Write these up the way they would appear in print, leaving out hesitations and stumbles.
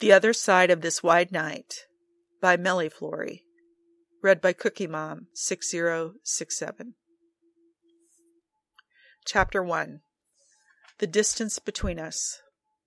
The Other Side of This Wide Night by Melly Flory. Read by Cookie Mom 6067. Chapter 1. The Distance Between Us.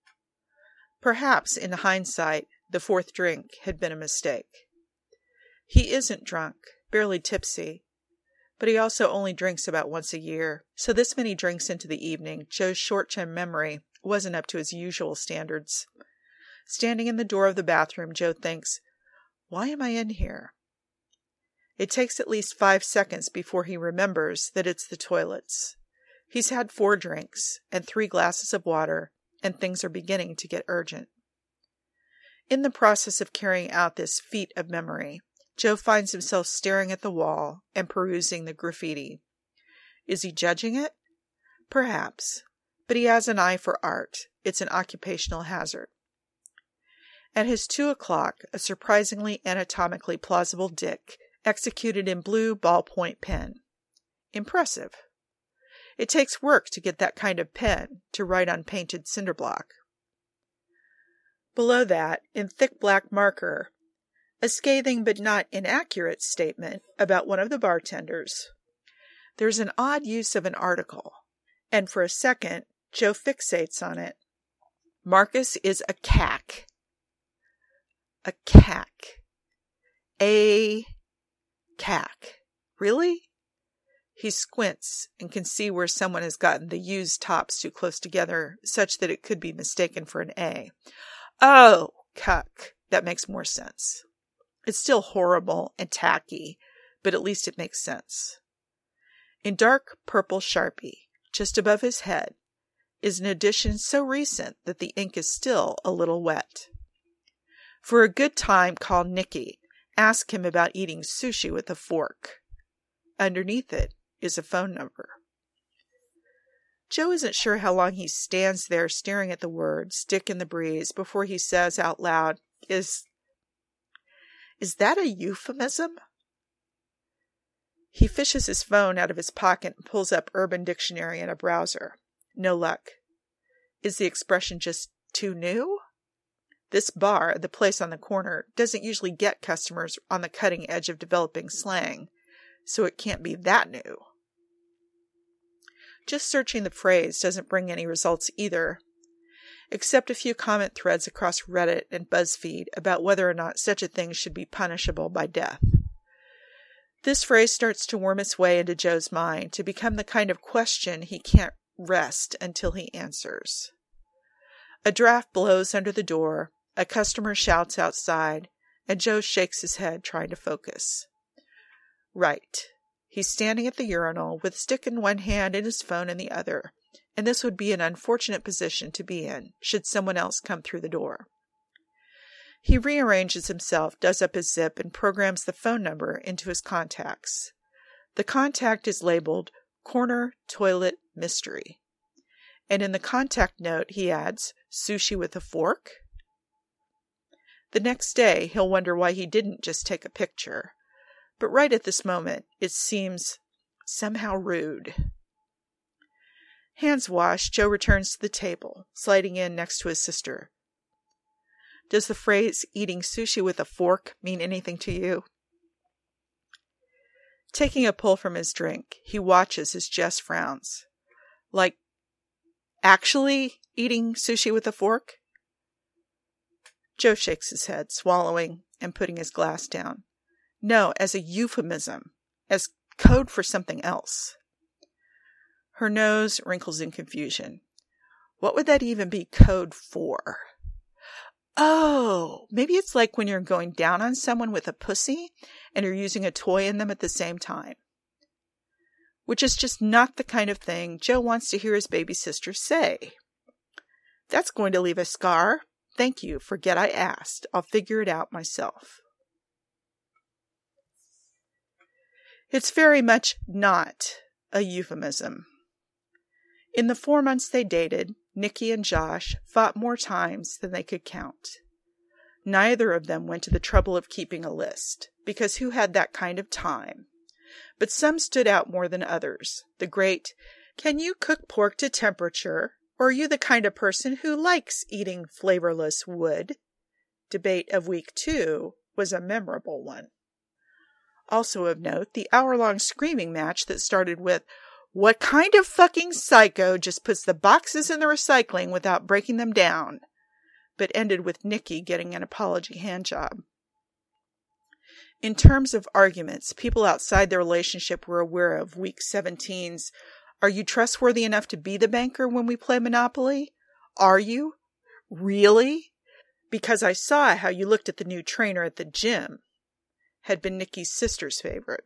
Perhaps, in hindsight, the fourth drink had been a mistake. He isn't drunk, barely tipsy, but he also only drinks about once a year, so this many drinks into the evening, Joe's short-term memory wasn't up to his usual standards. Standing in the door of the bathroom, Joe thinks, "Why am I in here?" It takes at least 5 seconds before he remembers that it's the toilets. He's had 4 drinks and 3 glasses of water, and things are beginning to get urgent. In the process of carrying out this feat of memory, Joe finds himself staring at the wall and perusing the graffiti. Is he judging it? Perhaps, but he has an eye for art. It's an occupational hazard. At his 2 o'clock, a surprisingly anatomically plausible dick executed in blue ballpoint pen. Impressive. It takes work to get that kind of pen to write on painted cinder block. Below that, in thick black marker, a scathing but not inaccurate statement about one of the bartenders. There's an odd use of an article, and for a second, Joe fixates on it. Marcus is a cack. A cack. A cack. Really? He squints and can see where someone has gotten the used tops too close together, such that it could be mistaken for an A. Oh, cuck. That makes more sense. It's still horrible and tacky, but at least it makes sense. In dark purple Sharpie, just above his head, is an addition so recent that the ink is still a little wet. For a good time, call Nicky. Ask him about eating sushi with a fork. Underneath it is a phone number. Joe isn't sure how long he stands there staring at the words, "Dick in the breeze," before he says out loud, Is that a euphemism? He fishes his phone out of his pocket and pulls up Urban Dictionary in a browser. No luck. Is the expression just too new? This bar, the place on the corner, doesn't usually get customers on the cutting edge of developing slang, so it can't be that new. Just searching the phrase doesn't bring any results either, except a few comment threads across Reddit and BuzzFeed about whether or not such a thing should be punishable by death. This phrase starts to worm its way into Joe's mind to become the kind of question he can't rest until he answers. A draft blows under the door, a customer shouts outside, and Joe shakes his head trying to focus. Right. He's standing at the urinal with a stick in one hand and his phone in the other, and this would be an unfortunate position to be in should someone else come through the door. He rearranges himself, does up his zip, and programs the phone number into his contacts. The contact is labeled Corner Toilet Mystery, and in the contact note he adds, "Sushi with a fork?" The next day he'll wonder why he didn't just take a picture, but right at this moment it seems somehow rude. Hands washed, Joe returns to the table, sliding in next to his sister. Does the phrase "eating sushi with a fork" mean anything to you? Taking a pull from his drink, he watches as Jess frowns. Like, actually eating sushi with a fork? Joe shakes his head, swallowing and putting his glass down. No, as a euphemism, as code for something else. Her nose wrinkles in confusion. What would that even be code for? Oh, maybe it's like when you're going down on someone with a pussy and you're using a toy in them at the same time. Which is just not the kind of thing Joe wants to hear his baby sister say. That's going to leave a scar. Thank you. Forget I asked. I'll figure it out myself. It's very much not a euphemism. In the 4 months they dated, Nicky and Josh fought more times than they could count. Neither of them went to the trouble of keeping a list, because who had that kind of time? But some stood out more than others. The great, "Can you cook pork to temperature? Or are you the kind of person who likes eating flavorless wood?" debate of week 2 was a memorable one. Also of note, the hour-long screaming match that started with, "What kind of fucking psycho just puts the boxes in the recycling without breaking them down?" but ended with Nikki getting an apology handjob. In terms of arguments, people outside the relationship were aware of week 17's, "Are you trustworthy enough to be the banker when we play Monopoly? Are you? Really? Because I saw how you looked at the new trainer at the gym," had been Nikki's sister's favorite.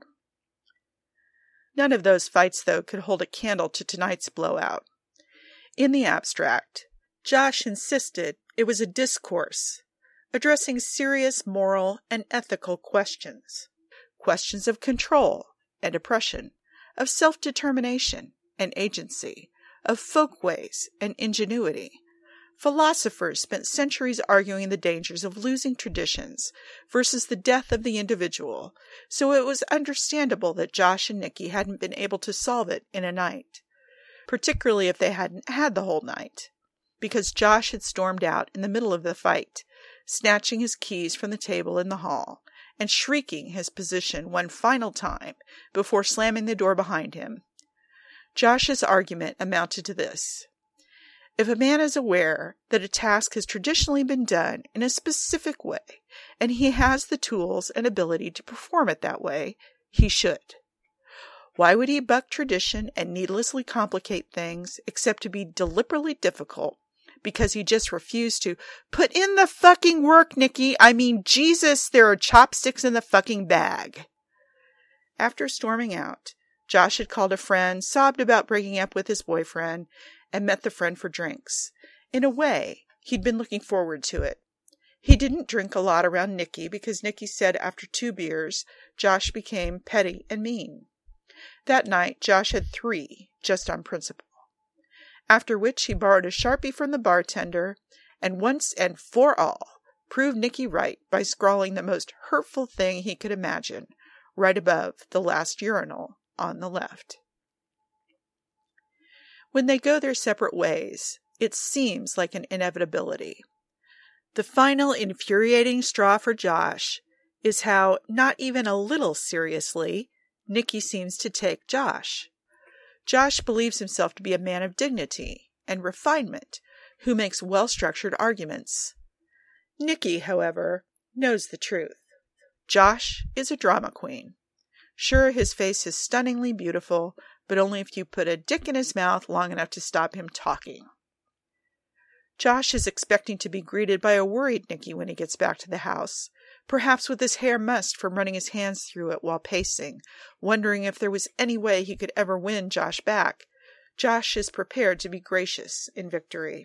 None of those fights, though, could hold a candle to tonight's blowout. In the abstract, Josh insisted it was a discourse addressing serious moral and ethical questions. Questions of control and oppression, of self-determination and agency, of folkways and ingenuity. Philosophers spent centuries arguing the dangers of losing traditions versus the death of the individual, so it was understandable that Josh and Nikki hadn't been able to solve it in a night, particularly if they hadn't had the whole night, because Josh had stormed out in the middle of the fight, snatching his keys from the table in the hall and shrieking his position one final time before slamming the door behind him. Josh's argument amounted to this: if a man is aware that a task has traditionally been done in a specific way, and he has the tools and ability to perform it that way, he should. Why would he buck tradition and needlessly complicate things except to be deliberately difficult because he just refused to put in the fucking work, Nikki? I mean, Jesus, there are chopsticks in the fucking bag. After storming out, Josh had called a friend, sobbed about breaking up with his boyfriend, and met the friend for drinks. In a way, he'd been looking forward to it. He didn't drink a lot around Nikki because Nikki said after 2 beers, Josh became petty and mean. That night, Josh had 3, just on principle. After which he borrowed a Sharpie from the bartender, and once and for all, proved Nikki right by scrawling the most hurtful thing he could imagine, right above the last urinal on the left. When they go their separate ways, it seems like an inevitability. The final infuriating straw for Josh is how, not even a little seriously, Nikki seems to take Josh. Josh believes himself to be a man of dignity and refinement who makes well-structured arguments. Nikki, however, knows the truth. Josh is a drama queen. Sure, his face is stunningly beautiful, but only if you put a dick in his mouth long enough to stop him talking. Josh is expecting to be greeted by a worried Nikki when he gets back to the house, perhaps with his hair mussed from running his hands through it while pacing, wondering if there was any way he could ever win Josh back. Josh is prepared to be gracious in victory.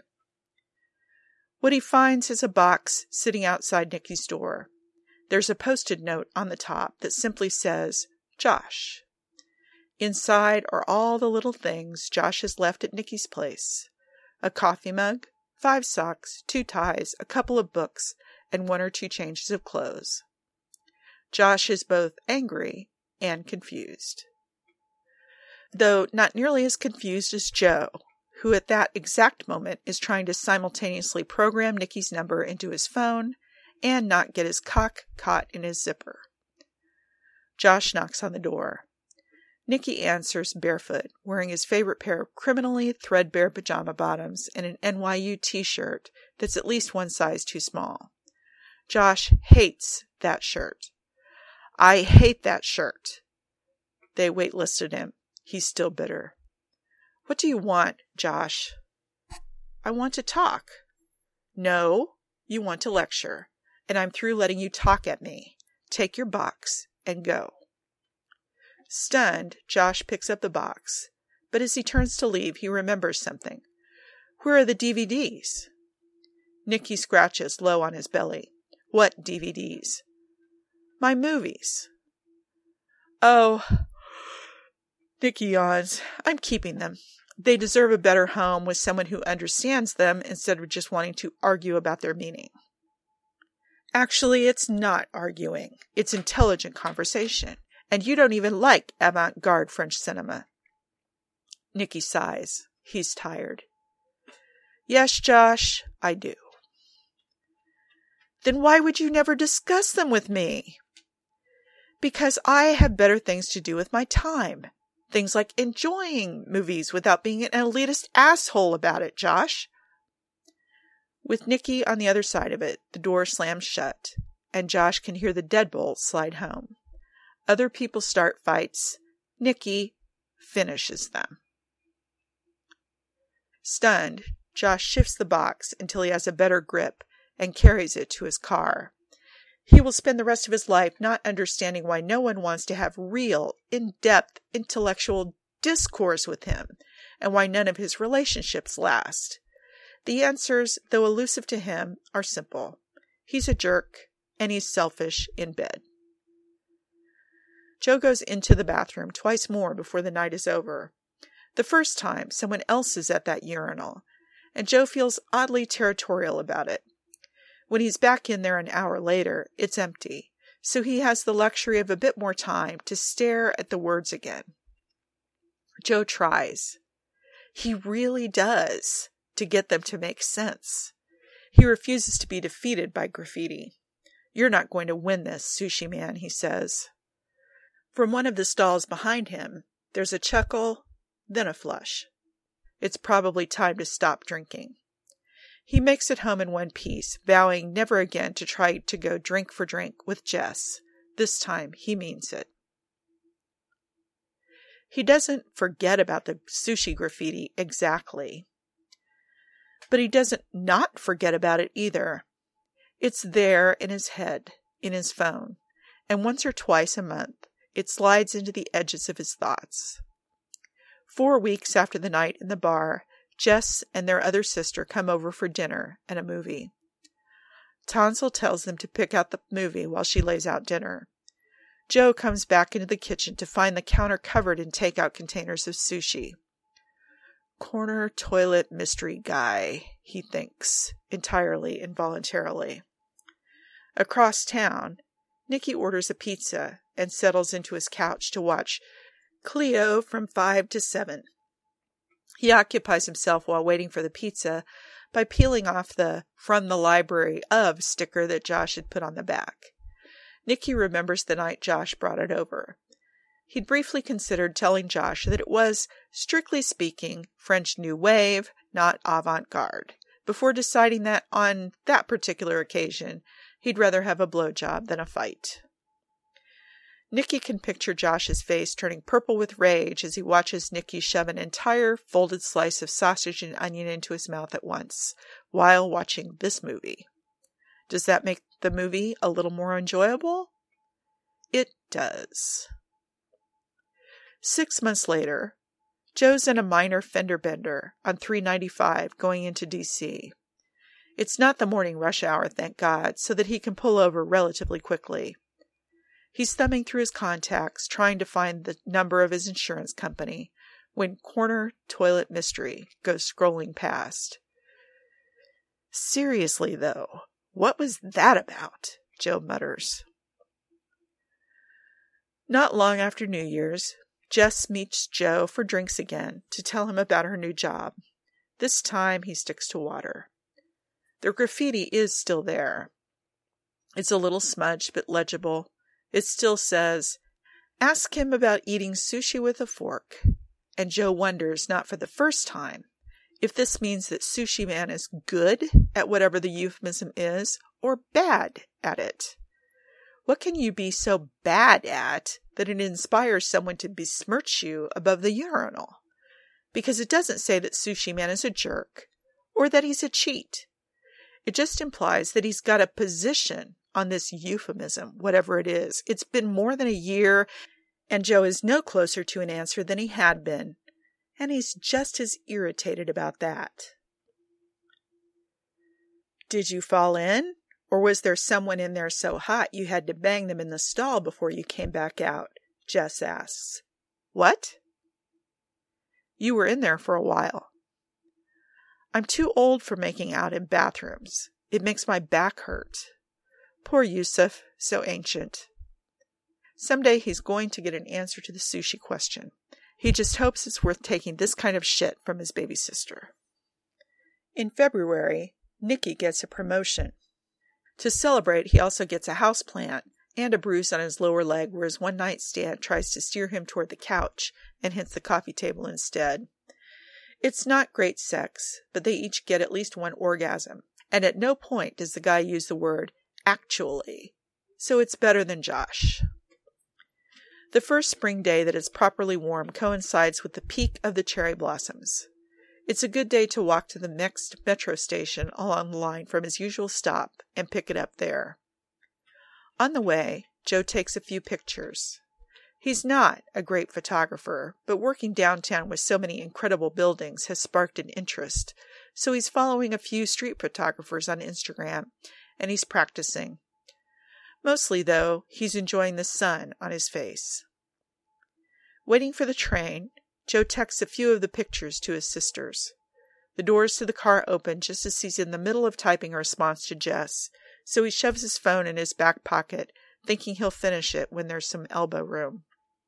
What he finds is a box sitting outside Nikki's door. There's a post-it note on the top that simply says, Josh. Inside are all the little things Josh has left at Nikki's place. A coffee mug, 5 socks, 2 ties, a couple of books, and 1 or 2 changes of clothes. Josh is both angry and confused. Though not nearly as confused as Joe, who at that exact moment is trying to simultaneously program Nikki's number into his phone and not get his cock caught in his zipper. Josh knocks on the door. Nikki answers barefoot, wearing his favorite pair of criminally threadbare pajama bottoms and an NYU t-shirt that's at least 1 size too small. Josh hates that shirt. I hate that shirt. They waitlisted him. He's still bitter. What do you want, Josh? I want to talk. No, you want to lecture, and I'm through letting you talk at me. Take your box and go. Stunned, Josh picks up the box, but as he turns to leave, he remembers something. Where are the DVDs? Nikki scratches low on his belly. What DVDs? My movies. Oh, Nikki yawns. I'm keeping them. They deserve a better home with someone who understands them instead of just wanting to argue about their meaning. Actually, it's not arguing. It's intelligent conversation. And you don't even like avant-garde French cinema. Nikki sighs. He's tired. Yes, Josh, I do. Then why would you never discuss them with me? Because I have better things to do with my time. Things like enjoying movies without being an elitist asshole about it, Josh. With Nikki on the other side of it, the door slams shut, and Josh can hear the deadbolt slide home. Other people start fights. Nikki finishes them. Stunned, Josh shifts the box until he has a better grip and carries it to his car. He will spend the rest of his life not understanding why no one wants to have real, in-depth, intellectual discourse with him, and why none of his relationships last. The answers, though elusive to him, are simple. He's a jerk, and he's selfish in bed. Joe goes into the bathroom twice more before the night is over. The first time, someone else is at that urinal, and Joe feels oddly territorial about it. When he's back in there an hour later, it's empty, so he has the luxury of a bit more time to stare at the words again. Joe tries. He really does, to get them to make sense. He refuses to be defeated by graffiti. "You're not going to win this, Sushi Man," he says. From one of the stalls behind him, there's a chuckle, then a flush. It's probably time to stop drinking. He makes it home in one piece, vowing never again to try to go drink for drink with Jess. This time he means it. He doesn't forget about the sushi graffiti exactly. But he doesn't not forget about it either. It's there in his head, in his phone, and once or twice a month, it slides into the edges of his thoughts. 4 weeks after the night in the bar, Jess and their other sister come over for dinner and a movie. Tonsil tells them to pick out the movie while she lays out dinner. Joe comes back into the kitchen to find the counter covered in takeout containers of sushi. Corner toilet mystery guy, he thinks, entirely involuntarily. Across town, Nikki orders a pizza and settles into his couch to watch Cleo from 5 to 7. He occupies himself while waiting for the pizza by peeling off the "From the Library of" sticker that Josh had put on the back. Nikki remembers the night Josh brought it over. He'd briefly considered telling Josh that it was, strictly speaking, French New Wave, not avant-garde, before deciding that on that particular occasion he'd rather have a blowjob than a fight. Nikki can picture Josh's face turning purple with rage as he watches Nikki shove an entire folded slice of sausage and onion into his mouth at once, while watching this movie. Does that make the movie a little more enjoyable? It does. 6 months later, Joe's in a minor fender bender on 395 going into D.C. It's not the morning rush hour, thank God, so that he can pull over relatively quickly. He's thumbing through his contacts, trying to find the number of his insurance company, when Corner Toilet Mystery goes scrolling past. Seriously, though, what was that about? Joe mutters. Not long after New Year's, Jess meets Joe for drinks again to tell him about her new job. This time he sticks to water. The graffiti is still there. It's a little smudged but legible. It still says, "Ask him about eating sushi with a fork." And Joe wonders, not for the first time, if this means that Sushi Man is good at whatever the euphemism is, or bad at it. What can you be so bad at that it inspires someone to besmirch you above the urinal? Because it doesn't say that Sushi Man is a jerk, or that he's a cheat. It just implies that he's got a position on this euphemism, whatever it is. It's been more than a year, and Joe is no closer to an answer than he had been, and he's just as irritated about that. Did you fall in? Or was there someone in there so hot you had to bang them in the stall before you came back out? Jess asks. What? You were in there for a while. I'm too old for making out in bathrooms. It makes my back hurt. Poor Yusuf, so ancient. Someday he's going to get an answer to the sushi question. He just hopes it's worth taking this kind of shit from his baby sister. In February, Nikki gets a promotion. To celebrate, he also gets a houseplant and a bruise on his lower leg where his one nightstand tries to steer him toward the couch and hits the coffee table instead. It's not great sex, but they each get at least one orgasm, and at no point does the guy use the word actually, so it's better than Josh. The first spring day that is properly warm coincides with the peak of the cherry blossoms. It's a good day to walk to the next metro station along the line from his usual stop and pick it up there. On the way, Joe takes a few pictures. He's not a great photographer, but working downtown with so many incredible buildings has sparked an interest, so he's following a few street photographers on Instagram, and he's practicing. Mostly, though, he's enjoying the sun on his face. Waiting for the train, Joe texts a few of the pictures to his sisters. The doors to the car open just as he's in the middle of typing a response to Jess, so he shoves his phone in his back pocket, thinking he'll finish it when there's some elbow room.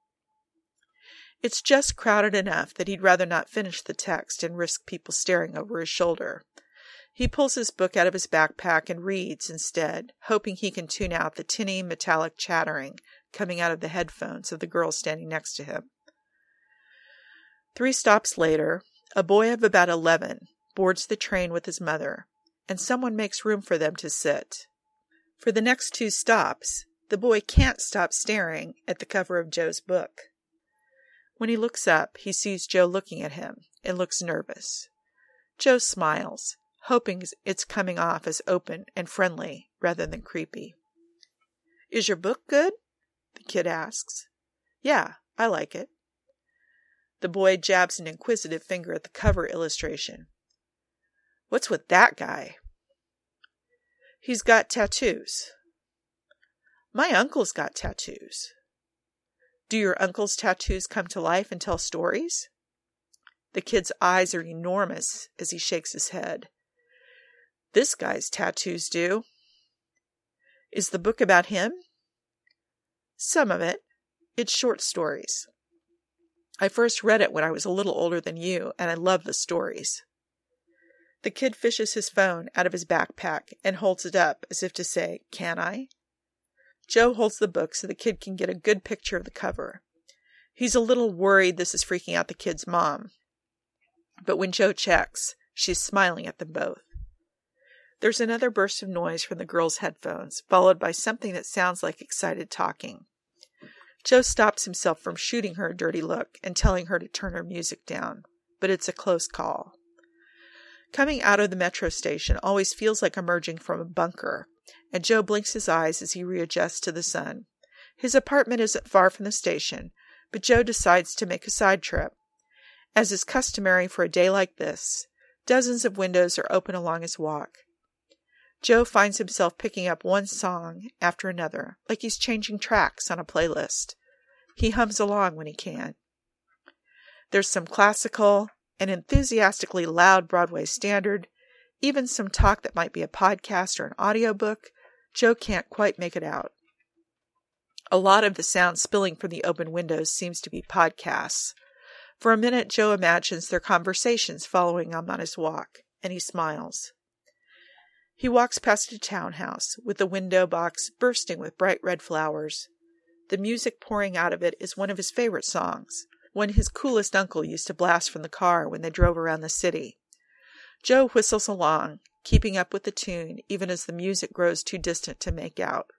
It's just crowded enough that he'd rather not finish the text and risk people staring over his shoulder. He pulls his book out of his backpack and reads instead, hoping he can tune out the tinny, metallic chattering coming out of the headphones of the girl standing next to him. 3 stops later, a boy of about 11 boards the train with his mother, and someone makes room for them to sit. For the next 2 stops, the boy can't stop staring at the cover of Joe's book. When he looks up, he sees Joe looking at him and looks nervous. Joe smiles, hoping it's coming off as open and friendly rather than creepy. "Is your book good?" the kid asks. "Yeah, I like it." The boy jabs an inquisitive finger at the cover illustration. "What's with that guy?" "He's got tattoos." "My uncle's got tattoos." "Do your uncle's tattoos come to life and tell stories?" The kid's eyes are enormous as he shakes his head. "This guy's tattoos do." "Is the book about him?" "Some of it. It's short stories. I first read it when I was a little older than you, and I love the stories." The kid fishes his phone out of his backpack and holds it up as if to say, "Can I?" Joe holds the book so the kid can get a good picture of the cover. He's a little worried this is freaking out the kid's mom. But when Joe checks, she's smiling at them both. There's another burst of noise from the girl's headphones, followed by something that sounds like excited talking. Joe stops himself from shooting her a dirty look and telling her to turn her music down, but it's a close call. Coming out of the metro station always feels like emerging from a bunker, and Joe blinks his eyes as he readjusts to the sun. His apartment isn't far from the station, but Joe decides to make a side trip. As is customary for a day like this, dozens of windows are open along his walk. Joe finds himself picking up one song after another, like he's changing tracks on a playlist. He hums along when he can. There's some classical, an enthusiastically loud Broadway standard, even some talk that might be a podcast or an audiobook. Joe can't quite make it out. A lot of the sound spilling from the open windows seems to be podcasts. For a minute, Joe imagines their conversations following him on his walk, and he smiles. He walks past a townhouse, with the window box bursting with bright red flowers. The music pouring out of it is one of his favorite songs, one his coolest uncle used to blast from the car when they drove around the city. Joe whistles along, keeping up with the tune even as the music grows too distant to make out.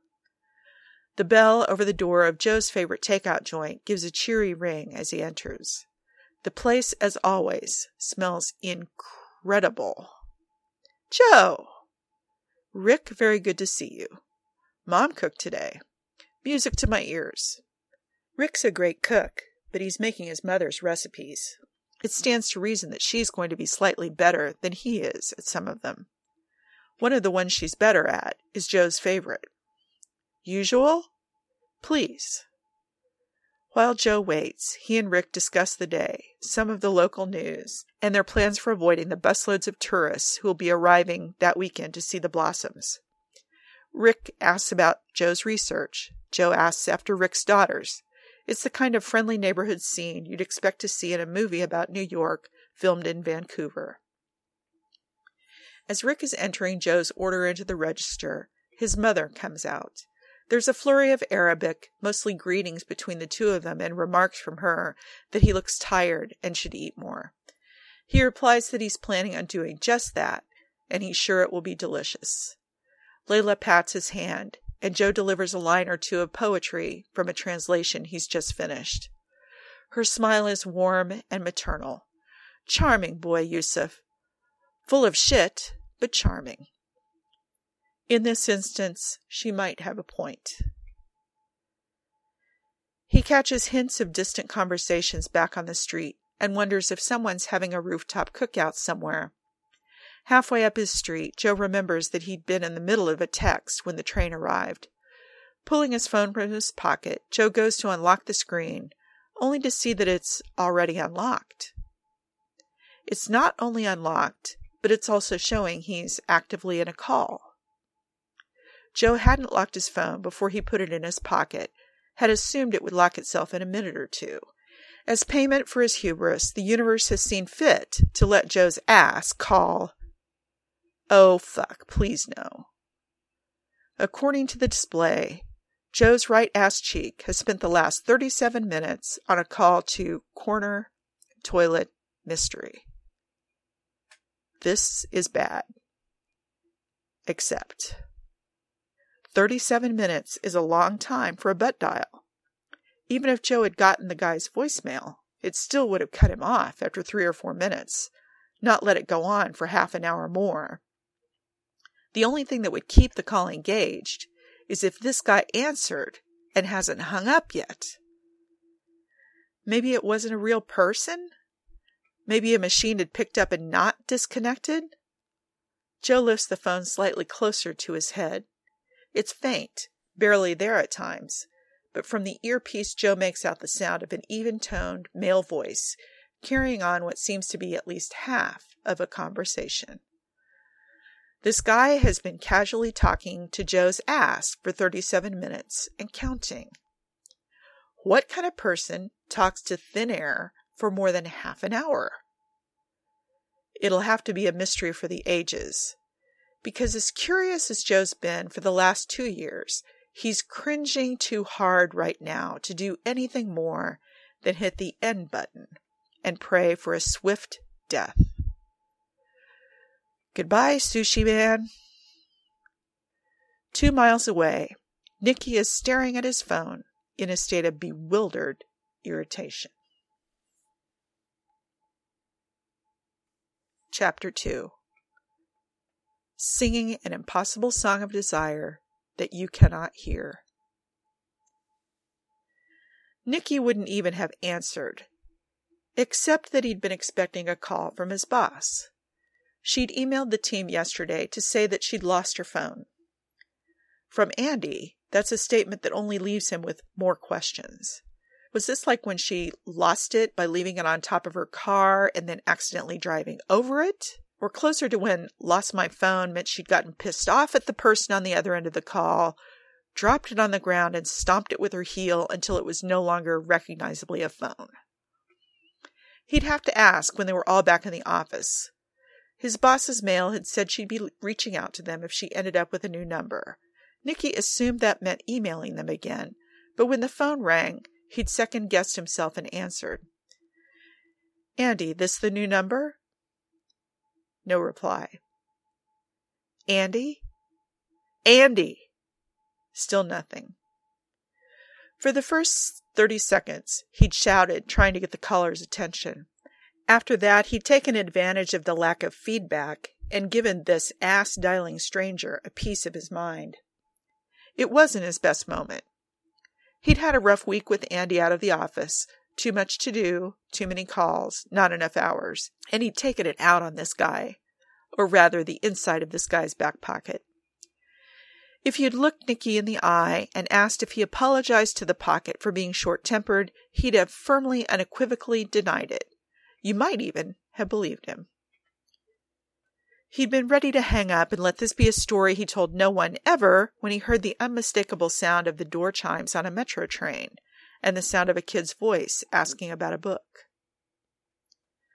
The bell over the door of Joe's favorite takeout joint gives a cheery ring as he enters. The place, as always, smells incredible. "Joe!" "Rick, very good to see you. Mom cooked today. Music to my ears." Rick's a great cook, but he's making his mother's recipes. It stands to reason that she's going to be slightly better than he is at some of them. One of the ones she's better at is Joe's favorite. "Usual? Please." While Joe waits, he and Rick discuss the day, some of the local news, and their plans for avoiding the busloads of tourists who will be arriving that weekend to see the blossoms. Rick asks about Joe's research. Joe asks after Rick's daughters. It's the kind of friendly neighborhood scene you'd expect to see in a movie about New York filmed in Vancouver. As Rick is entering Joe's order into the register, his mother comes out. There's a flurry of Arabic, mostly greetings between the two of them, and remarks from her that he looks tired and should eat more. He replies that he's planning on doing just that, and he's sure it will be delicious. Layla pats his hand, and Joe delivers a line or two of poetry from a translation he's just finished. Her smile is warm and maternal. Charming boy, Yusuf. Full of shit, but charming. In this instance, she might have a point. He catches hints of distant conversations back on the street and wonders if someone's having a rooftop cookout somewhere. Halfway up his street, Joe remembers that he'd been in the middle of a text when the train arrived. Pulling his phone from his pocket, Joe goes to unlock the screen, only to see that it's already unlocked. It's not only unlocked, but it's also showing he's actively in a call. Joe hadn't locked his phone before he put it in his pocket, had assumed it would lock itself in a minute or two. As payment for his hubris, the universe has seen fit to let Joe's ass call. Oh, fuck, please no. According to the display, Joe's right ass cheek has spent the last 37 minutes on a call to Corner Toilet Mystery. This is bad. Except 37 minutes is a long time for a butt dial. Even if Joe had gotten the guy's voicemail, it still would have cut him off after 3 or 4 minutes, not let it go on for half an hour more. The only thing that would keep the call engaged is if this guy answered and hasn't hung up yet. Maybe it wasn't a real person? Maybe a machine had picked up and not disconnected? Joe lifts the phone slightly closer to his head. It's faint, barely there at times, but from the earpiece Joe makes out the sound of an even-toned male voice carrying on what seems to be at least half of a conversation. This guy has been casually talking to Joe's ass for 37 minutes and counting. What kind of person talks to thin air for more than half an hour? It'll have to be a mystery for the ages, because as curious as Joe's been for the last 2 years, he's cringing too hard right now to do anything more than hit the end button and pray for a swift death. Goodbye, Sushi Man. 2 miles away, Nicky is staring at his phone in a state of bewildered irritation. Chapter 2. Singing an impossible song of desire that you cannot hear. Nicky wouldn't even have answered, except that he'd been expecting a call from his boss. She'd emailed the team yesterday to say that she'd lost her phone. From Andy, that's a statement that only leaves him with more questions. Was this like when she lost it by leaving it on top of her car and then accidentally driving over it? Or closer to when lost my phone meant she'd gotten pissed off at the person on the other end of the call, dropped it on the ground and stomped it with her heel until it was no longer recognizably a phone. He'd have to ask when they were all back in the office. His boss's mail had said she'd be reaching out to them if she ended up with a new number. Nicky assumed that meant emailing them again, but when the phone rang, he'd second-guessed himself and answered. Andy, this the new number? No reply. Andy? Andy! Still nothing. For the first 30 seconds, he'd shouted, trying to get the caller's attention. After that, he'd taken advantage of the lack of feedback and given this ass-dialing stranger a piece of his mind. It wasn't his best moment. He'd had a rough week with Andy out of the office, too much to do, too many calls, not enough hours, and he'd taken it out on this guy, or rather the inside of this guy's back pocket. If you'd looked Nicky in the eye and asked if he apologized to the pocket for being short-tempered, he'd have firmly, unequivocally denied it. You might even have believed him. He'd been ready to hang up and let this be a story he told no one ever when he heard the unmistakable sound of the door chimes on a metro train and the sound of a kid's voice asking about a book.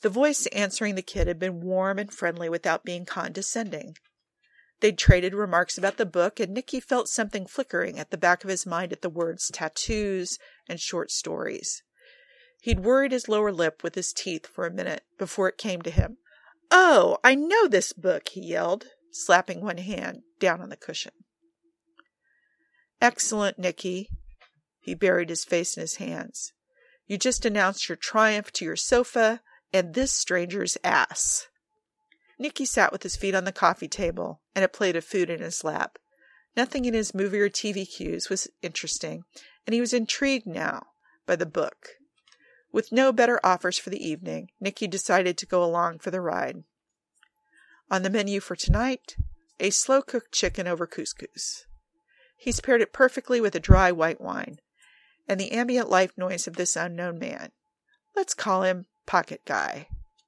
The voice answering the kid had been warm and friendly without being condescending. They'd traded remarks about the book, and Nicky felt something flickering at the back of his mind at the words tattoos and short stories. He'd worried his lower lip with his teeth for a minute before it came to him. "Oh, I know this book," he yelled, slapping one hand down on the cushion. "Excellent, Nicky." He buried his face in his hands. "You just announced your triumph to your sofa and this stranger's ass." Nicky sat with his feet on the coffee table and a plate of food in his lap. Nothing in his movie or TV cues was interesting, and he was intrigued now by the book. With no better offers for the evening, Nicky decided to go along for the ride. On the menu for tonight, a slow-cooked chicken over couscous. He's paired it perfectly with a dry white wine, and the ambient life noise of this unknown man. Let's call him Pocket Guy.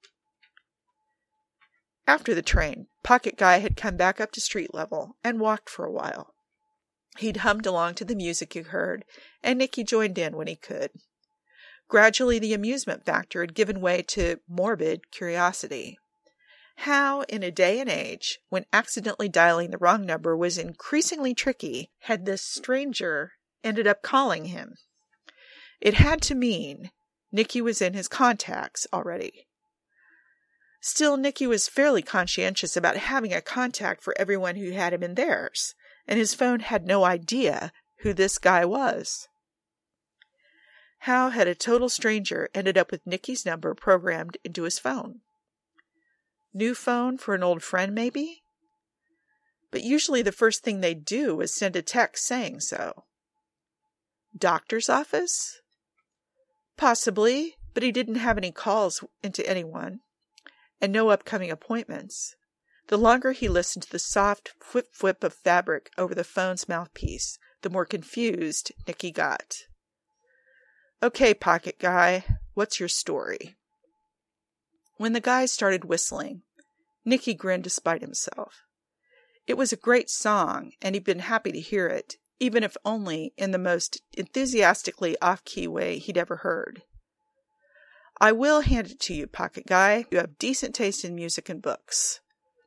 After the train, Pocket Guy had come back up to street level and walked for a while. He'd hummed along to the music he heard, and Nicky joined in when he could. Gradually, the amusement factor had given way to morbid curiosity. How, in a day and age when accidentally dialing the wrong number was increasingly tricky, had this stranger ended up calling him? It had to mean Nicky was in his contacts already. Still, Nicky was fairly conscientious about having a contact for everyone who had him in theirs, and his phone had no idea who this guy was. How had a total stranger ended up with Nicky's number programmed into his phone? New phone for an old friend, maybe? But usually the first thing they'd do was send a text saying so. Doctor's office? Possibly, but he didn't have any calls into anyone, and no upcoming appointments. The longer he listened to the soft whip-whip of fabric over the phone's mouthpiece, the more confused Nicky got. "Okay, Pocket Guy, what's your story?" When the guy started whistling, Nicky grinned despite himself. It was a great song, and he'd been happy to hear it, even if only in the most enthusiastically off-key way he'd ever heard. "I will hand it to you, Pocket Guy. You have decent taste in music and books."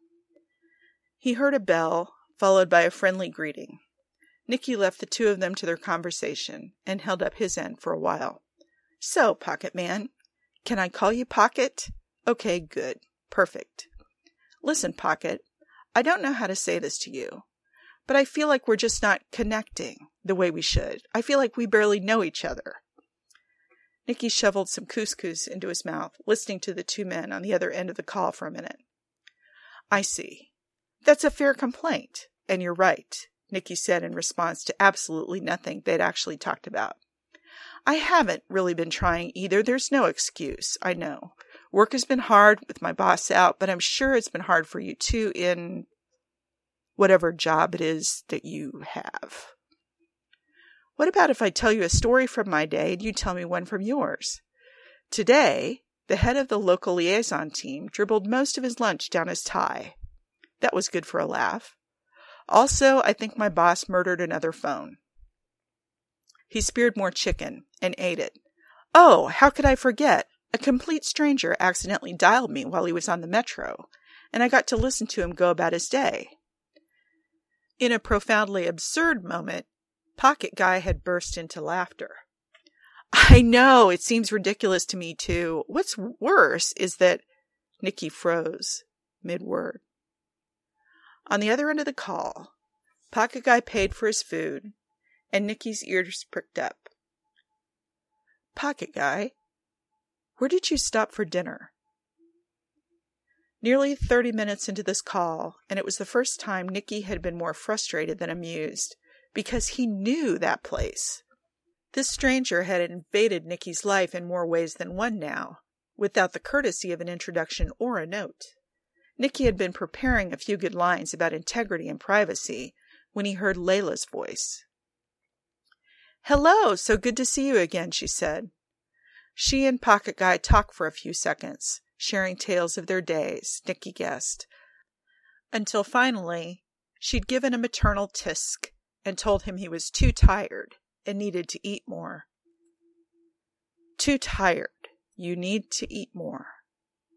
He heard a bell, followed by a friendly greeting. Nicky left the two of them to their conversation, and held up his end for a while. "So, Pocket Man, can I call you Pocket? Okay, good. Perfect. Listen, Pocket, I don't know how to say this to you, but I feel like we're just not connecting the way we should. I feel like we barely know each other." Nicky shoveled some couscous into his mouth, listening to the two men on the other end of the call for a minute. "I see. That's a fair complaint, and you're right," Nicky said in response to absolutely nothing they'd actually talked about. "I haven't really been trying either. There's no excuse, I know. Work has been hard with my boss out, but I'm sure it's been hard for you too in whatever job it is that you have. What about if I tell you a story from my day and you tell me one from yours? Today, the head of the local liaison team dribbled most of his lunch down his tie. That was good for a laugh. Also, I think my boss murdered another phone." He speared more chicken and ate it. "Oh, how could I forget? A complete stranger accidentally dialed me while he was on the metro, and I got to listen to him go about his day." In a profoundly absurd moment, Pocket Guy had burst into laughter. "I know, it seems ridiculous to me too. What's worse is that—" Nicky froze mid-word. On the other end of the call, Pocket Guy paid for his food, and Nicky's ears pricked up. "Pocket Guy, where did you stop for dinner?" Nearly 30 minutes into this call, and it was the first time Nicky had been more frustrated than amused, because he knew that place. This stranger had invaded Nicky's life in more ways than one now, without the courtesy of an introduction or a note. Nicky had been preparing a few good lines about integrity and privacy when he heard Layla's voice. "Hello, so good to see you again," she said. She and Pocket Guy talked for a few seconds, sharing tales of their days, Nicky guessed, until finally she'd given a maternal tisk and told him he was too tired and needed to eat more. "Too tired. You need to eat more."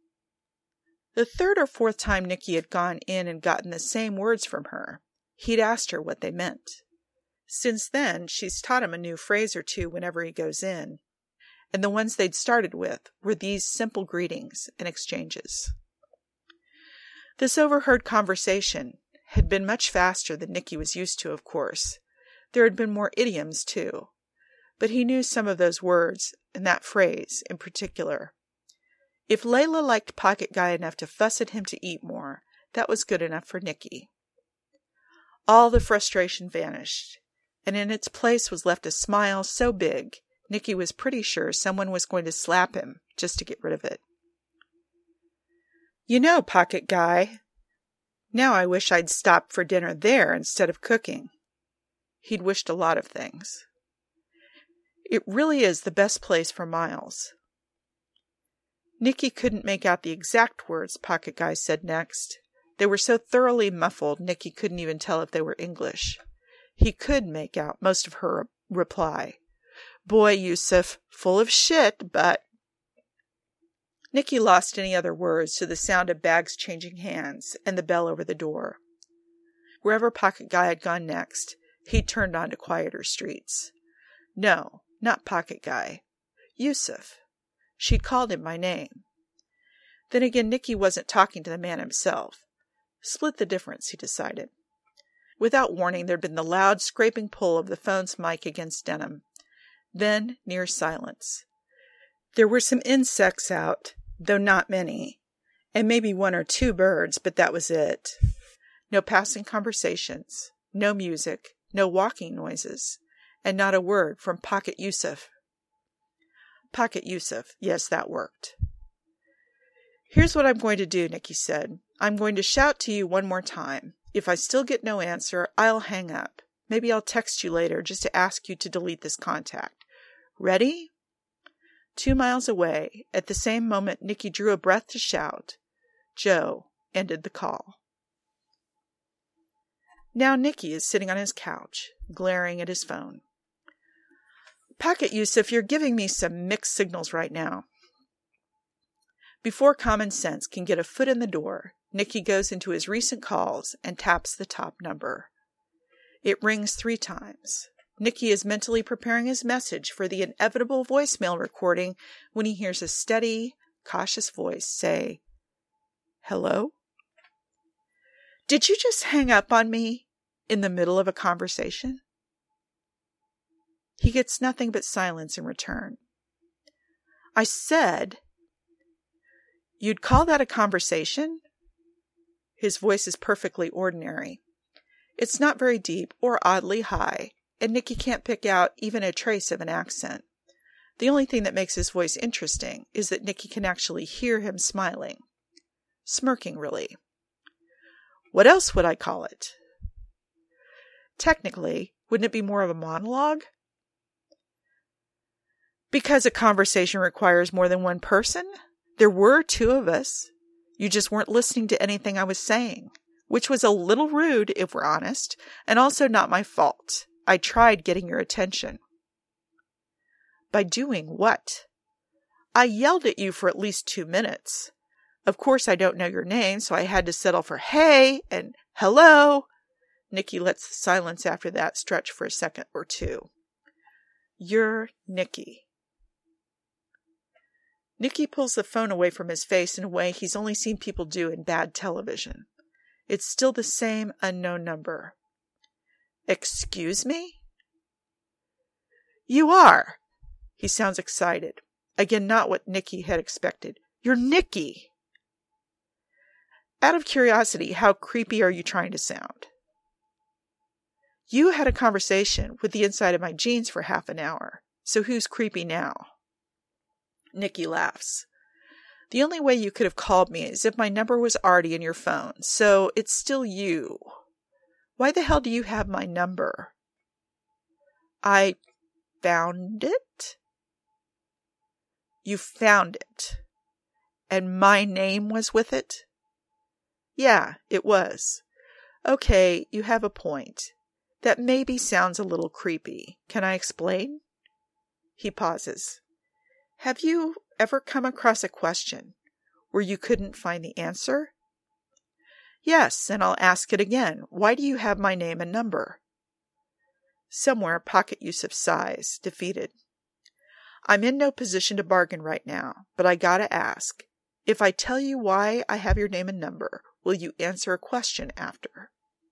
The third or fourth time Nicky had gone in and gotten the same words from her, he'd asked her what they meant. Since then, she's taught him a new phrase or two whenever he goes in, and the ones they'd started with were these simple greetings and exchanges. This overheard conversation had been much faster than Nicky was used to, of course. There had been more idioms, too, but he knew some of those words, and that phrase in particular. If Layla liked Pocket Guy enough to fuss at him to eat more, that was good enough for Nicky. All the frustration vanished, and in its place was left a smile so big, Nicky was pretty sure someone was going to slap him just to get rid of it. You know, Pocket Guy, now I wish I'd stopped for dinner there instead of cooking. He'd wished a lot of things. It really is the best place for miles. Nicky couldn't make out the exact words Pocket Guy said next. They were so thoroughly muffled Nicky couldn't even tell if they were English. He could make out most of her reply. Boy, Yusuf, full of shit, but... Nicky lost any other words to the sound of bags changing hands and the bell over the door. Wherever Pocket Guy had gone next, he turned on to quieter streets. No, not Pocket Guy. Yusuf. She'd called him by name. Then again, Nicky wasn't talking to the man himself. Split the difference, he decided. Without warning, there'd been the loud, scraping pull of the phone's mic against denim. Then, near silence. There were some insects out, though not many, and maybe one or two birds, but that was it. No passing conversations, no music, no walking noises, and not a word from Pocket Yusuf. Pocket Yusuf, yes, that worked. Here's what I'm going to do, Nicky said. I'm going to shout to you one more time. If I still get no answer, I'll hang up. Maybe I'll text you later just to ask you to delete this contact. Ready? 2 miles away, at the same moment Nicky drew a breath to shout, Joe ended the call. Now Nicky is sitting on his couch, glaring at his phone. Pocket Yusuf, you're giving me some mixed signals right now. Before common sense can get a foot in the door, Nicky goes into his recent calls and taps the top number. It rings 3 times. Nicky is mentally preparing his message for the inevitable voicemail recording when he hears a steady, cautious voice say, Hello? Did you just hang up on me in the middle of a conversation? He gets nothing but silence in return. I said, You'd call that a conversation? His voice is perfectly ordinary. It's not very deep or oddly high, and Nicky can't pick out even a trace of an accent. The only thing that makes his voice interesting is that Nicky can actually hear him smiling. Smirking, really. What else would I call it? Technically, wouldn't it be more of a monologue? Because a conversation requires more than one person? There were 2 of us. You just weren't listening to anything I was saying, which was a little rude, if we're honest, and also not my fault. I tried getting your attention. By doing what? I yelled at you for at least 2 minutes. Of course, I don't know your name, so I had to settle for hey and hello. Nicky lets the silence after that stretch for a second or two. You're Nicky. Nicky pulls the phone away from his face in a way he's only seen people do in bad television. It's still the same unknown number. Excuse me? You are. He sounds excited. Again, not what Nicky had expected. You're Nicky. Out of curiosity, how creepy are you trying to sound? You had a conversation with the inside of my jeans for half an hour. So who's creepy now? Nicky laughs. The only way you could have called me is if my number was already in your phone, so it's still you. Why the hell do you have my number? I found it? You found it. And my name was with it? Yeah, it was. Okay, you have a point. That maybe sounds a little creepy. Can I explain? He pauses. Have you ever come across a question where you couldn't find the answer? Yes, and I'll ask it again. Why do you have my name and number? Somewhere, Pocket Yusuf sighs, defeated. I'm in no position to bargain right now, but I gotta ask. If I tell you why I have your name and number, will you answer a question after?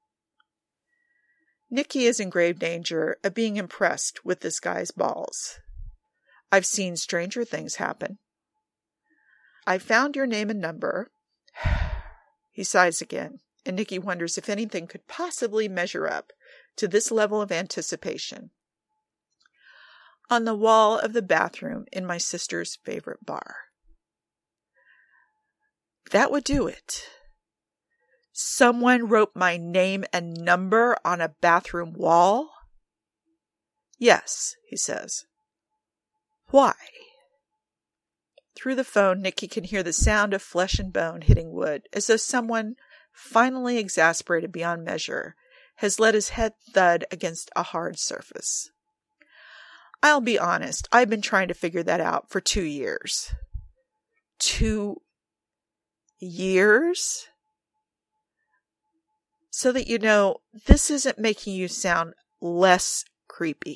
Nikki is in grave danger of being impressed with this guy's balls. I've seen stranger things happen. I found your name and number. He sighs again, and Nikki wonders if anything could possibly measure up to this level of anticipation. On the wall of the bathroom in my sister's favorite bar. That would do it. Someone wrote my name and number on a bathroom wall? Yes, he says. Why? Through the phone, Nikki can hear the sound of flesh and bone hitting wood, as though someone, finally exasperated beyond measure, has let his head thud against a hard surface. I'll be honest, I've been trying to figure that out for 2 years. 2 years? So that you know, this isn't making you sound less creepy.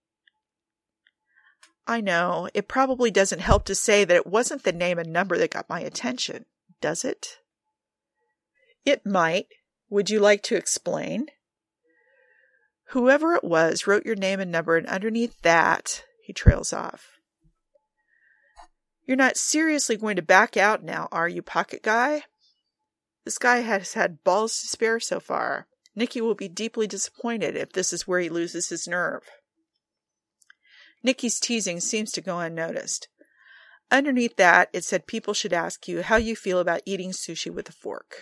I know, it probably doesn't help to say that it wasn't the name and number that got my attention, does it? It might. Would you like to explain? Whoever it was wrote your name and number, and underneath that, he trails off. You're not seriously going to back out now, are you, Pocket Guy? This guy has had balls to spare so far. Nikki will be deeply disappointed if this is where he loses his nerve. Nikki's teasing seems to go unnoticed. Underneath that, it said people should ask you how you feel about eating sushi with a fork.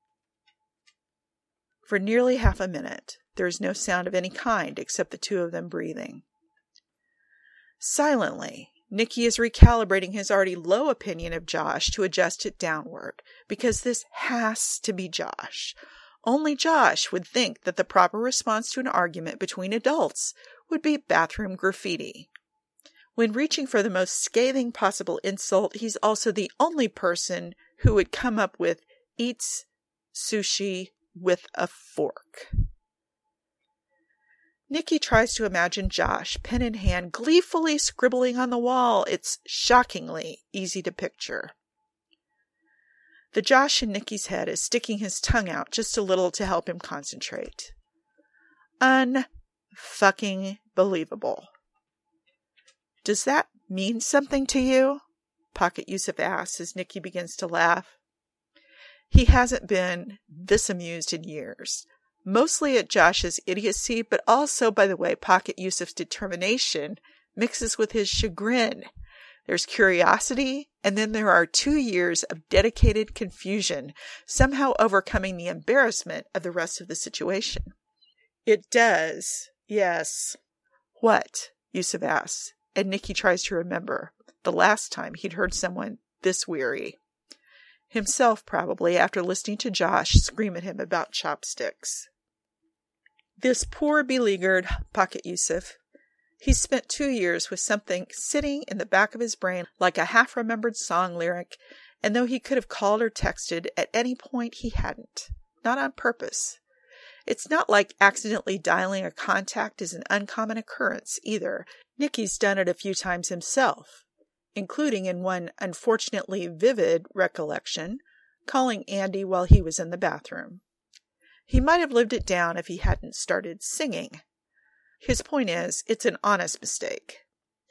For nearly half a minute, there is no sound of any kind except the two of them breathing. Silently, Nikki is recalibrating his already low opinion of Josh to adjust it downward, because this has to be Josh. Only Josh would think that the proper response to an argument between adults would be bathroom graffiti. When reaching for the most scathing possible insult, he's also the only person who would come up with eats sushi with a fork. Nikki tries to imagine Josh, pen in hand, gleefully scribbling on the wall. It's shockingly easy to picture. The Josh in Nikki's head is sticking his tongue out just a little to help him concentrate. Unfucking believable. Does that mean something to you? Pocket Yusuf asks as Nikki begins to laugh. He hasn't been this amused in years. Mostly at Josh's idiocy, but also by the way Pocket Yusuf's determination mixes with his chagrin. There's curiosity, and then there are 2 years of dedicated confusion, somehow overcoming the embarrassment of the rest of the situation. It does, yes. What? Yusuf asks, and Nikki tries to remember the last time he'd heard someone this weary. Himself, probably, after listening to Josh scream at him about chopsticks. This poor beleaguered Pocket Yusuf. He spent 2 years with something sitting in the back of his brain like a half-remembered song lyric, and though he could have called or texted at any point, he hadn't. Not on purpose. It's not like accidentally dialing a contact is an uncommon occurrence, either. Nikki's done it a few times himself, including in one unfortunately vivid recollection, calling Andy while he was in the bathroom. He might have lived it down if he hadn't started singing. His point is, it's an honest mistake.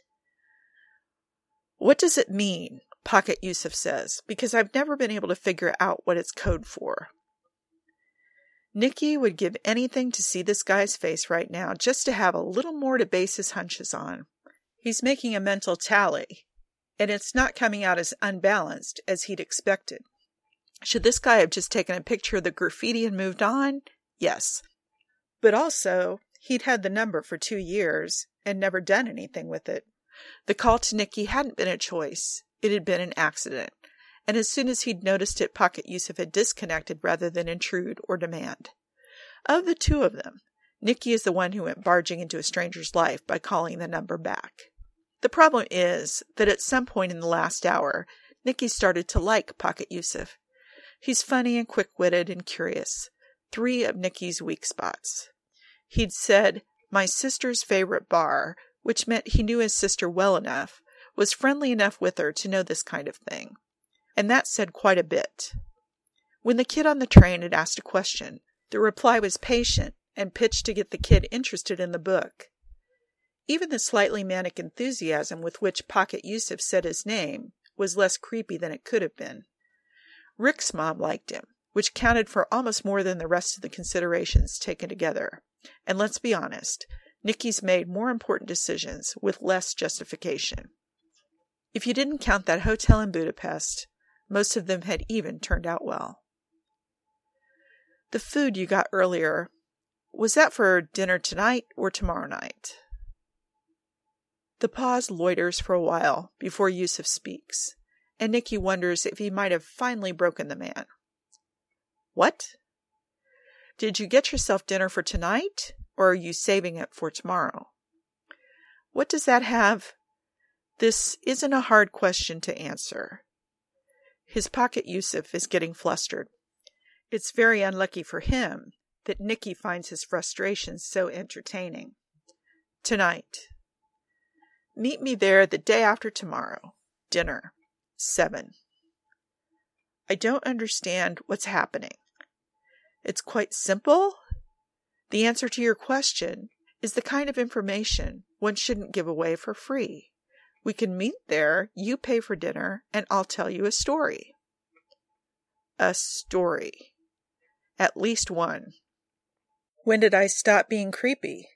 What does it mean? Pocket Yusuf says, because I've never been able to figure out what it's code for. Nikki would give anything to see this guy's face right now, just to have a little more to base his hunches on. He's making a mental tally, and it's not coming out as unbalanced as he'd expected. Should this guy have just taken a picture of the graffiti and moved on? Yes. But also, he'd had the number for 2 years and never done anything with it. The call to Nikki hadn't been a choice. It had been an accident. And as soon as he'd noticed it, Pocket Yusuf had disconnected rather than intrude or demand. Of the two of them, Nikki is the one who went barging into a stranger's life by calling the number back. The problem is that at some point in the last hour, Nicky started to like Pocket Yusuf. He's funny and quick-witted and curious. 3 of Nicky's weak spots. He'd said, "My sister's favorite bar," which meant he knew his sister well enough, was friendly enough with her to know this kind of thing. And that said quite a bit. When the kid on the train had asked a question, the reply was patient and pitched to get the kid interested in the book. Even the slightly manic enthusiasm with which Pocket Yusuf said his name was less creepy than it could have been. Rick's mom liked him, which counted for almost more than the rest of the considerations taken together. And let's be honest, Nicky's made more important decisions with less justification. If you didn't count that hotel in Budapest, most of them had even turned out well. The food you got earlier, was that for dinner tonight or tomorrow night? The pause loiters for a while before Yusuf speaks, and Nicky wonders if he might have finally broken the man. What? Did you get yourself dinner for tonight, or are you saving it for tomorrow? What does that have? This isn't a hard question to answer. His Pocket Yusuf is getting flustered. It's very unlucky for him that Nicky finds his frustrations so entertaining. Tonight. Meet me there the day after tomorrow. Dinner. 7. I don't understand what's happening. It's quite simple. The answer to your question is the kind of information one shouldn't give away for free. We can meet there, you pay for dinner, and I'll tell you a story. A story. At least one. When did I stop being creepy?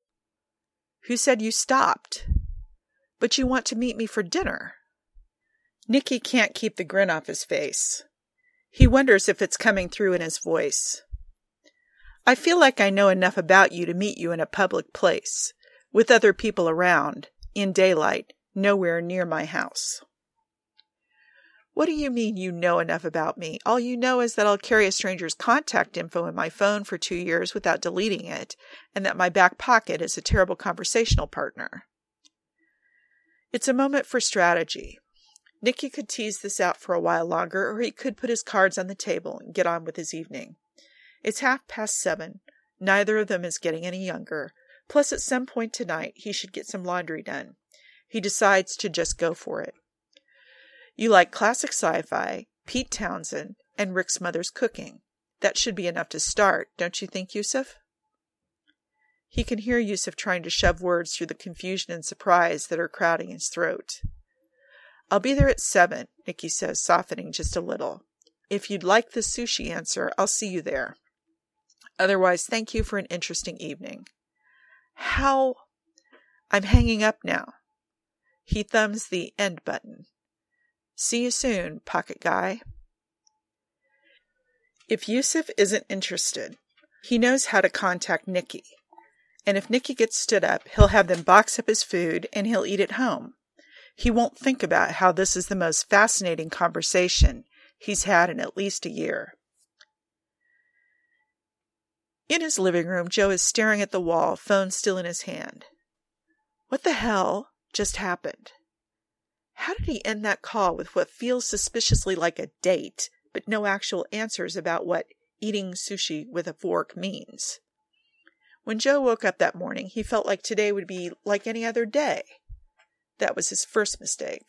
Who said you stopped? But you want to meet me for dinner. Nicky can't keep the grin off his face. He wonders if it's coming through in his voice. I feel like I know enough about you to meet you in a public place, with other people around, in daylight, nowhere near my house. What do you mean you know enough about me? All you know is that I'll carry a stranger's contact info in my phone for 2 years without deleting it, and that my back pocket is a terrible conversational partner. It's a moment for strategy. Nicky could tease this out for a while longer, or he could put his cards on the table and get on with his evening. It's 7:30. Neither of them is getting any younger. Plus, at some point tonight, he should get some laundry done. He decides to just go for it. You like classic sci-fi, Pete Townsend, and Rick's mother's cooking. That should be enough to start, don't you think, Yusuf? He can hear Yusuf trying to shove words through the confusion and surprise that are crowding his throat. I'll be there at 7, Nicky says, softening just a little. If you'd like the sushi answer, I'll see you there. Otherwise, thank you for an interesting evening. How? I'm hanging up now. He thumbs the end button. See you soon, pocket guy. If Yusuf isn't interested, he knows how to contact Nicky. And if Nicky gets stood up, he'll have them box up his food and he'll eat at home. He won't think about how this is the most fascinating conversation he's had in at least a year. In his living room, Joe is staring at the wall, phone still in his hand. What the hell just happened? How did he end that call with what feels suspiciously like a date, but no actual answers about what eating sushi with a fork means? When Joe woke up that morning, he felt like today would be like any other day. That was his first mistake.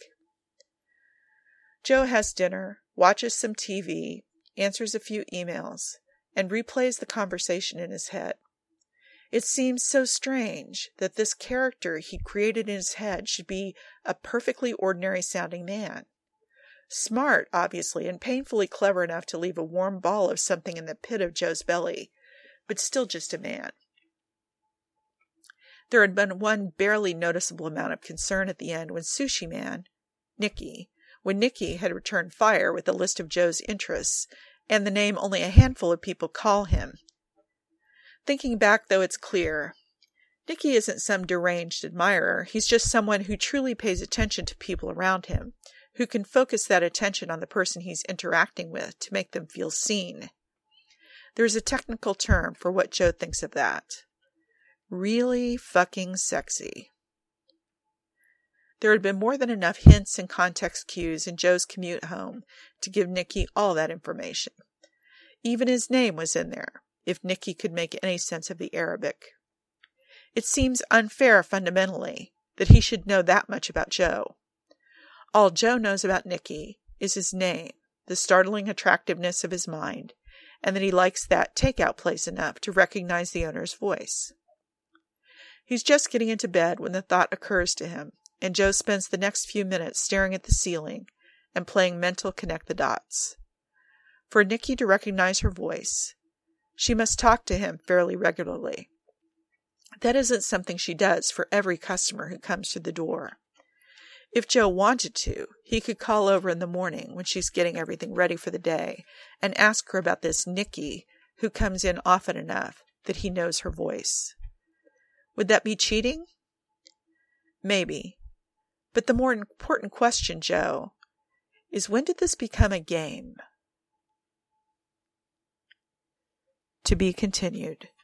Joe has dinner, watches some TV, answers a few emails, and replays the conversation in his head. It seems so strange that this character he created in his head should be a perfectly ordinary-sounding man. Smart, obviously, and painfully clever enough to leave a warm ball of something in the pit of Joe's belly, but still just a man. There had been one barely noticeable amount of concern at the end when Sushi Man, Nicky, had returned fire with a list of Joe's interests, and the name only a handful of people call him. Thinking back, though, it's clear. Nicky isn't some deranged admirer. He's just someone who truly pays attention to people around him, who can focus that attention on the person he's interacting with to make them feel seen. There's a technical term for what Joe thinks of that. Really fucking sexy. There had been more than enough hints and context cues in Joe's commute home to give Nicky all that information. Even his name was in there, if Nicky could make any sense of the Arabic. It seems unfair fundamentally that he should know that much about Joe. All Joe knows about Nicky is his name, the startling attractiveness of his mind, and that he likes that takeout place enough to recognize the owner's voice. He's just getting into bed when the thought occurs to him, and Joe spends the next few minutes staring at the ceiling and playing mental connect the dots. For Nicky to recognize her voice, she must talk to him fairly regularly. That isn't something she does for every customer who comes through the door. If Joe wanted to, he could call over in the morning when she's getting everything ready for the day and ask her about this Nicky who comes in often enough that he knows her voice. Would that be cheating? Maybe. But the more important question, Joe, is when did this become a game? To be continued.